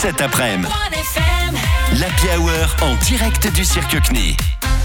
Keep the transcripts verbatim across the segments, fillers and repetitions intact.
cet après-midi. L'Happy Hour en direct du Cirque Cny.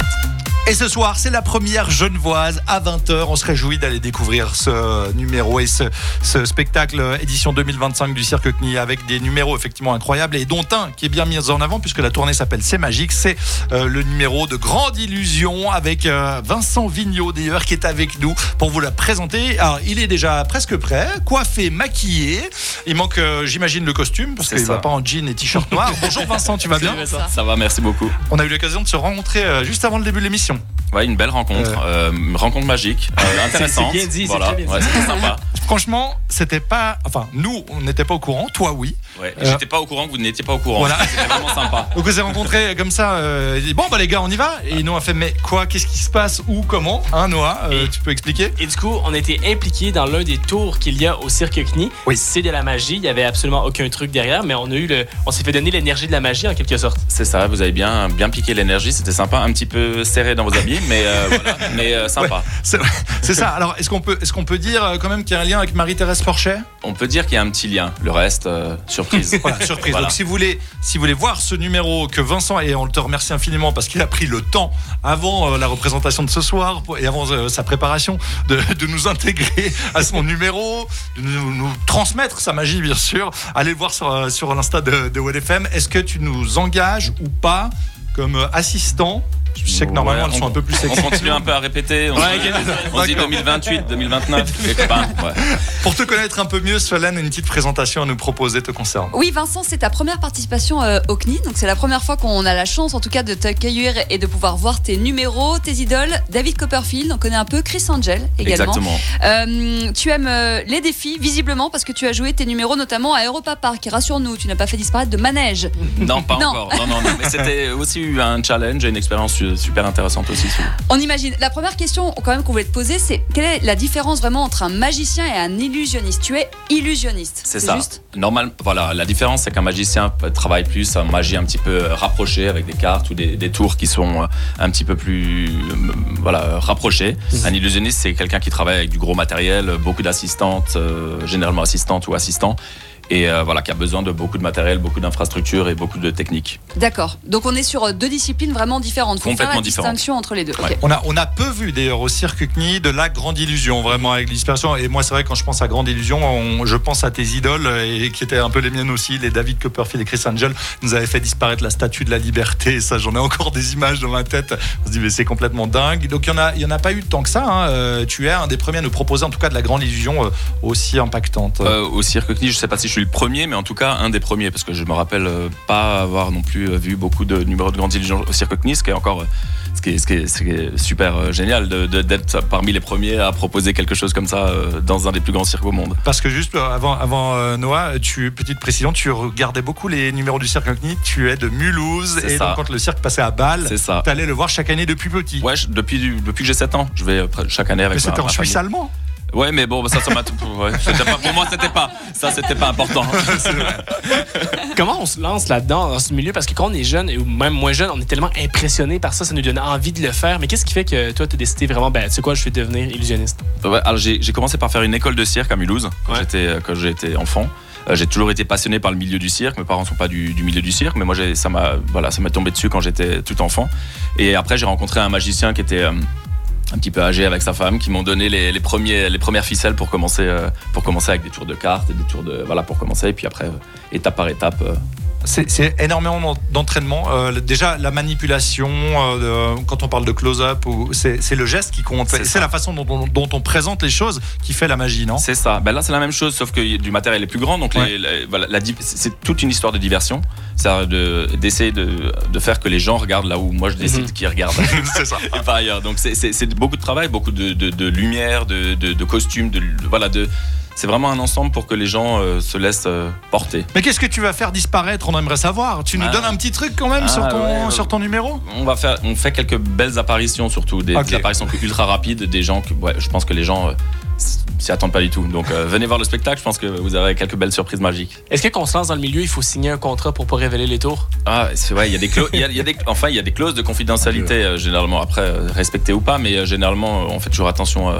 Et ce soir, c'est la première Genevoise à vingt heures. On se réjouit d'aller découvrir ce numéro et ce, ce spectacle édition deux mille vingt-cinq du Cirque Cny avec des numéros effectivement incroyables et dont un qui est bien mis en avant puisque la tournée s'appelle C'est magique. C'est euh, le numéro de Grande Illusion avec euh, Vincent Vigneault d'ailleurs qui est avec nous pour vous la présenter. Alors, il est déjà presque prêt, coiffé, maquillé. Il manque, euh, j'imagine, le costume parce qu'il ne va pas en jean et t-shirt noir. Bonjour Vincent, tu vas bien ? Ça. ça va, merci beaucoup. On a eu l'occasion de se rencontrer euh, juste avant le début de l'émission. Ouais, une belle rencontre, euh... Euh, rencontre magique, euh, intéressante. C'est, c'est bien dit, voilà. c'est très bien ouais, dit. c'était sympa. Franchement, c'était pas, enfin, nous, on n'était pas au courant, toi, oui. Ouais, euh... j'étais pas au courant que vous n'étiez pas au courant. Voilà. C'était vraiment sympa. Donc on s'est rencontrés comme ça. Euh, il dit, bon bah les gars, on y va. Et nous on a fait mais quoi, qu'est-ce qui se passe, où, comment, hein, Noah, euh, et, tu peux expliquer ? Et du coup, on a été impliqués dans l'un des tours qu'il y a au Cirque Cny. Oui. C'est de la magie. Il y avait absolument aucun truc derrière, mais on a eu le, on s'est fait donner l'énergie de la magie en quelque sorte. C'est ça. Vous avez bien, bien piqué l'énergie. C'était sympa, un petit peu serré dans vos habits, mais euh, voilà, mais euh, sympa. Ouais, c'est, c'est ça. Alors est-ce qu'on peut, est-ce qu'on peut dire quand même qu'il y a un lien avec Marie-Thérèse Porchet ? On peut dire qu'il y a un petit lien. Le reste, euh, surprise. Voilà, surprise. Voilà. Donc si vous voulez, si vous voulez voir ce numéro que Vincent, et on te remercie infiniment parce qu'il a pris le temps avant euh, la représentation de ce soir et avant euh, sa préparation de, de nous intégrer à son numéro, de nous, nous transmettre sa magie bien sûr. Allez le voir sur, sur l'insta de, de W F M. Est-ce que tu nous engages ou pas comme assistant ? Je sais que normalement ouais, elles sont on, un peu plus sexy. On continue un peu à répéter. On, Ouais, se, okay, on se dit deux mille vingt-huit, deux mille vingt-neuf. Ben, ouais. Pour te connaître un peu mieux, Solène a une petite présentation à nous proposer te concernant. Oui, Vincent, c'est ta première participation euh, au C N I. Donc c'est la première fois qu'on a la chance, en tout cas, de t'accueillir et de pouvoir voir tes numéros, tes idoles. David Copperfield, on connaît un peu. Chris Angel également. Exactement. Euh, tu aimes euh, les défis, visiblement, parce que tu as joué tes numéros notamment à Europa Park. Rassure-nous, tu n'as pas fait disparaître de manège. Non, pas non. encore. Non, non, non. Mais c'était aussi un challenge et une expérience super intéressante aussi. On imagine. La première question quand même qu'on voulait te poser, c'est quelle est la différence vraiment entre un magicien et un illusionniste ? Tu es illusionniste. C'est, c'est ça. Juste Normal, voilà, la différence, c'est qu'un magicien travaille plus en magie un petit peu rapprochée avec des cartes ou des, des tours qui sont un petit peu plus voilà, rapprochées. Mmh. Un illusionniste, c'est quelqu'un qui travaille avec du gros matériel, beaucoup d'assistantes, euh, généralement assistantes ou assistants. Et euh, voilà, qui a besoin de beaucoup de matériel, beaucoup d'infrastructures et beaucoup de techniques. D'accord. Donc on est sur deux disciplines vraiment différentes. Faut Complètement faire la différentes. distinction entre les deux. Ouais. Okay. On a, on a peu vu d'ailleurs au Cirque Cny de la Grande Illusion, vraiment avec l'inspiration. Et moi, c'est vrai, quand je pense à Grande Illusion, on, je pense à tes idoles et qui étaient un peu les miennes aussi, les David Copperfield et Chris Angel. Nous avaient fait disparaître la statue de la liberté. Et ça, j'en ai encore des images dans ma tête. On se dit, mais c'est complètement dingue. Donc il y en a, il y en a pas eu tant que ça. Hein. Euh, tu es un des premiers à nous proposer, en tout cas, de la Grande Illusion euh, aussi impactante. Euh, au Cirque Cny, je sais pas si je suis le premier, mais en tout cas un des premiers, parce que je me rappelle pas avoir non plus vu beaucoup de numéros de Grande Illusion au Cirque Cny, ce qui est encore ce qui est, ce qui est, ce qui est super génial de, de, d'être parmi les premiers à proposer quelque chose comme ça dans un des plus grands cirques au monde. Parce que juste avant, avant euh, Noah, tu, petite précision, tu regardais beaucoup les numéros du Cirque Cny, tu es de Mulhouse, c'est et ça. donc quand le cirque passait à Bâle, tu allais le voir chaque année depuis petit. Ouais, depuis, depuis que j'ai sept ans, je vais chaque année avec mais ma, c'était en ma Suisse famille. allemand. Ouais, mais bon, ça, ça m'a. Ouais, c'était pas, pour moi, c'était pas. Ça, c'était pas important. C'est vrai. Comment on se lance là-dedans, dans ce milieu ? Parce que quand on est jeune, ou même moins jeune, on est tellement impressionné par ça, ça nous donne envie de le faire. Mais qu'est-ce qui fait que toi, tu as décidé vraiment, ben, tu sais quoi, je vais devenir illusionniste ? Ouais, alors j'ai, j'ai commencé par faire une école de cirque à Mulhouse quand, ouais. j'étais, quand j'étais enfant. Euh, j'ai toujours été passionné par le milieu du cirque. Mes parents ne sont pas du, du milieu du cirque, mais moi, j'ai, ça, m'a, voilà, ça m'a tombé dessus quand j'étais tout enfant. Et après, j'ai rencontré un magicien qui était. Euh, un petit peu âgé avec sa femme, qui m'ont donné les, les, premiers, les premières ficelles pour commencer, euh, pour commencer avec des tours de cartes et des tours de... Voilà, pour commencer. Et puis après, euh, étape par étape... Euh, C'est, c'est énormément d'entraînement. Euh, déjà, la manipulation, euh, de, quand on parle de close-up, ou, c'est, c'est le geste qui compte. C'est, c'est la façon dont on, dont on présente les choses qui fait la magie, non ? C'est ça. Ben là, c'est la même chose, sauf que du matériel est plus grand. Donc, ouais. les, les, voilà, la, c'est toute une histoire de diversion. C'est de, d'essayer de, de faire que les gens regardent là où moi je décide mm-hmm. qu'ils regardent. C'est ça. Et par ailleurs. Donc, c'est, c'est, c'est beaucoup de travail, beaucoup de, de, de lumière, de, de, de costumes, de, de, voilà, de. C'est vraiment un ensemble pour que les gens euh, se laissent euh, porter. Mais qu'est-ce que tu vas faire disparaître ? On aimerait savoir. Tu nous ah. donnes un petit truc quand même ah, sur, ton, ouais, sur ton numéro ? On va faire, on fait quelques belles apparitions surtout, des, okay. des apparitions ultra rapides, des gens que, ouais, je pense que les gens euh, s'y attendent pas du tout. Donc euh, venez voir le spectacle, je pense que vous aurez quelques belles surprises magiques. Est-ce que quand on se lance dans le milieu, il faut signer un contrat pour pas révéler les tours ? Ah, c'est vrai, il y a des clauses, il y a, il y a des, enfin il y a des clauses de confidentialité euh, généralement, après euh, respectées ou pas, mais euh, généralement euh, on fait toujours attention. Euh,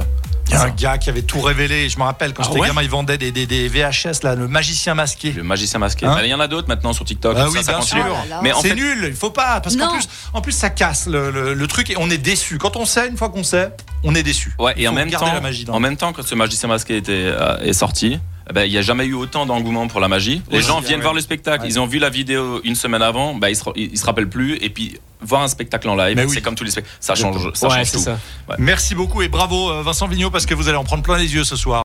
Il y a un gars qui avait tout révélé. Je me rappelle quand Ah j'étais ouais gamin, il vendait des, des, des V H S là, le magicien masqué. Le magicien masqué. Hein Mais il y en a d'autres maintenant sur TikTok. Ah ça, oui, ça bien continue. sûr. Oh là là. Mais en C'est fait, nul, il faut pas, parce qu'en Non. plus, en plus ça casse le, le, le truc et on est déçu. Quand on sait, une fois qu'on sait, on est déçu. ouais, Il et en faut même garder temps, la magie dans- en même temps, quand ce magicien masqué était euh, est sorti, eh ben, il n'y a jamais eu autant d'engouement pour la magie. Les Ouais, gens c'est viennent vrai. voir le spectacle, Ouais. ils ont vu la vidéo une semaine avant, bah, ils, se, ils se rappellent plus. Et puis voir un spectacle en live, Mais c'est oui. comme tous les spectacles, ça change, ça Ouais, change c'est tout. ça. Merci beaucoup et bravo euh, Vincent Vigneault parce que vous allez en prendre plein les yeux ce soir.